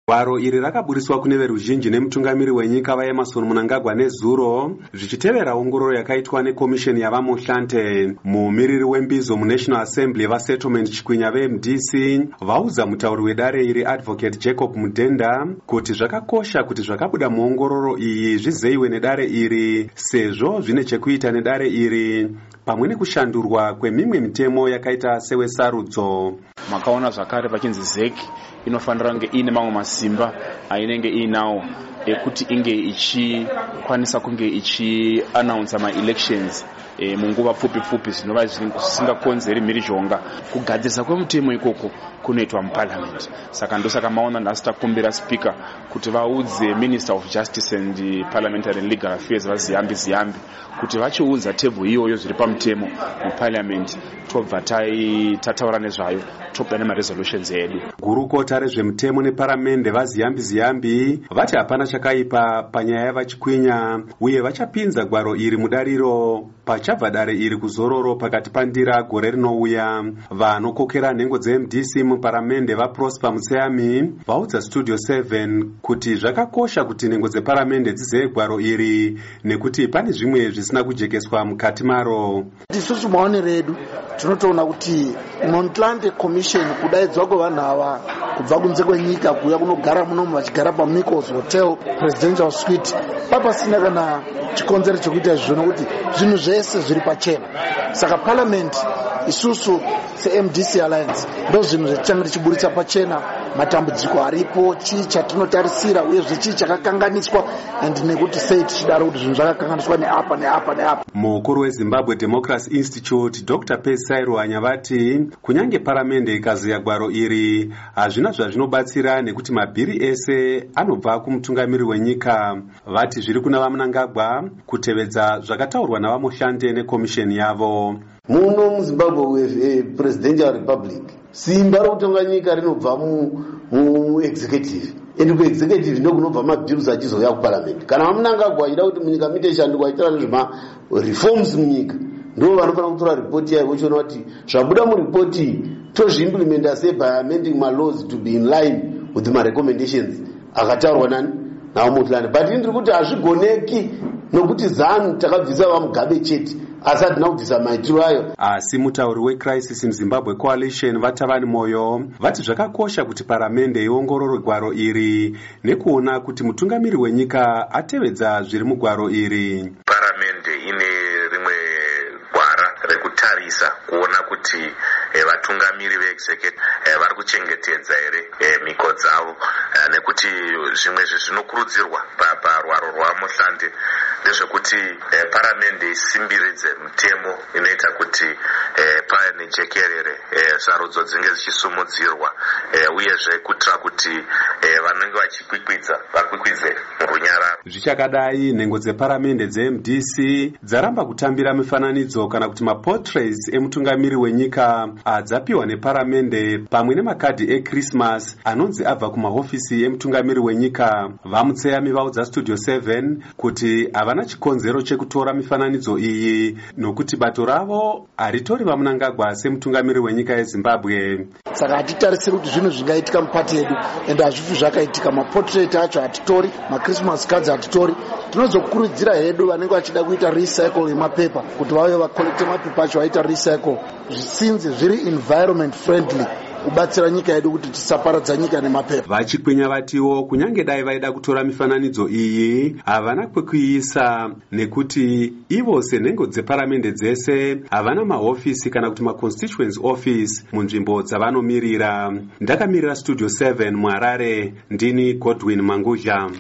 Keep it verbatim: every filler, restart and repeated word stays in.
Gwaro iri rakaburiswa kune veruzhinji nemutungamiri wenyika vaEmmerson Mnangagwa nezuro zvichitevera ongororo yakaitwa nekomisheni yavaMohlante. Mumiriri wembizo muNational Assembly vaSettlement Chikwinya veM D C vaudza mutauri wedare iri Advocate Jacob Mudenda kuti zvakakosha kuti zvakabuda muongororo iyi zvizeyiwe nedare iri sezvo zvine chekuita nedare iri pamwe nekushandurwa kwemimwe mitemo yakaita sewesarudzo. Makaona zvakare pachinzi Z E C inofanira kunge ine mamwe masimba ainenge inawo ekuti inge ichikwanisa kunge ichi announce ma elections e, munguva pfupi pfupi zvinova zvisingakonzeri mhirizhonga. Kugadzirisa kwemutemo ikoko kunoitwa muparliament. Saka ndosaka maona nhasi takumbira speaker kuti vaudze Minister of Justice and Parliamentary and Legal Affairs vaZiyambi Ziyambi kuti vachiudza tebhu iyoyo zviri pamutemo muparliament tobva tataura nezvayo tobuda nemaresolutions edu. Gurukota rezvemutemo neparamende vaZiyambi Ziyambi vati hapana chakaipa panyaya yavaChikwinya uye vachapinza gwaro iri mudariro pachabva dare iri kuzororo pakati pandira gore rinouya. Vanokokera nhengo dzeM D C muparamende vaProsper Mutseyami vaudza Studio seven kuti zvakakosha kuti nhengo dzeparamende dzizeye gwaro iri nekuti pane zvimwe zvisina kujekeswa mukati maro. Isusu maonero edu tinotoona kuti Mohlante Commission kudaidzwa kwevanhu ava kubva kunze kwenyika kuuya kunogara munomu vachigara paMikkels Hotel Presidential Suite papasina kana chikonzero chekuita izvozvo nokuti zvinhu zvese zviri pachena. Saka parliament isusu seM D C Alliance ndo zvinhu zvatichange tichiburitsa pachena matambudziko aripo, chii chatinotarisira uye chii chakakanganiswa and nekuti sei tichidaro kuti zvinhu zvakakanganiswa neapa neapa neapa. Mukuru weZimbabwe Democracy Institute Doctor Pesai Ruhanya vati kunyange paramende ikaziya gwaro iri hazvina zvazvinobatsira nekuti mabhiri ese anobva kumutungamiri wenyika. Vati zviri kuna vaMnangagwa kutevedza zvakataurwa navaMohlante nekomisheni yavo. Muno muZimbabwe eh, Presidential Republic simba rokutonga nyika rinobva mu executive ende ku executive ndo kunobva mabhills achizoya ku parliament. Kana vaMnangagwa achida kuti munyika mite shanduko aitira nezvema reforms munyika ndo vanofanira kutora report yayo vochiona kuti zvabuda mu report tozviimplementa sei by amending my laws to be in line with my recommendations akataurwa nani naVaMohlante. But ndiri kuti hazvigoneki nokuti zanu takabvisa vaMugabe chete asati nakubvisa maitiro ayo. Asi mutauri weCrisis in Zimbabwe Coalition vatavani moyo vati zvakakosha kuti paramende iongorore gwaro iri nekuona kuti mutungamiri wenyika atevedza zviri mugwaro iri. Paramende ine rimwe gwara rekutarisa kuona kuti eh, vatungamiri veexecutive eh, vari kuchengetedza here eh, miko dzavo eh, nekuti zvimwe zvinokurudzirwa parwaro rwaMohlante ndezvekuti eh, paramende isimbiridze mutemo inoita kuti eh, pave nejekerere eh, sarudzo dzinge dzichisumudzirwa eh, uyezve kuitira kuti eh, vanenge vachikwikwidza vakwikwidze runyararo. Zvichakadai nhengo dzeparamende dzeM D C dzaramba kutambira mifananidzo kana kuti maportraits emutungamiri wenyika adzapiwa neparamende pamwe nemakadhi eChristmas anonzi abva kumahofisi emutungamiri wenyika. VaMutseyami vaudza Studio seven kuti havana chikonzero chekutora mifananidzo iyi nokuti bato ravo haritori vaMnangagwa semutungamiri wenyika yeZimbabwe. Saka hatitarisiri kuti zvinhu zvingaitika mupati yedu ende hazvifi zvakaitika. Maportrait acho hatitori, maChristmas cards hatitori. Tinozokurudzira hedu vanenge vachida kuita recycle yemapepa kuti vauye vakolekte mapepa acho vaita recycle zvisinzi zviri environment friendly kubatsira nyika yedu kuti tisaparadza nyika nemapepa. VaChikwinya vatiwo kunyange dai vaida kutora mifananidzo iyi havana kwekuiisa nekuti ivo senhengo dzeparamende dzese havana mahofisi kana kuti maconstituency office munzvimbo dzavanomirira. Ndakamirira Studio seven muHarare, ndini Godwin Manguzha.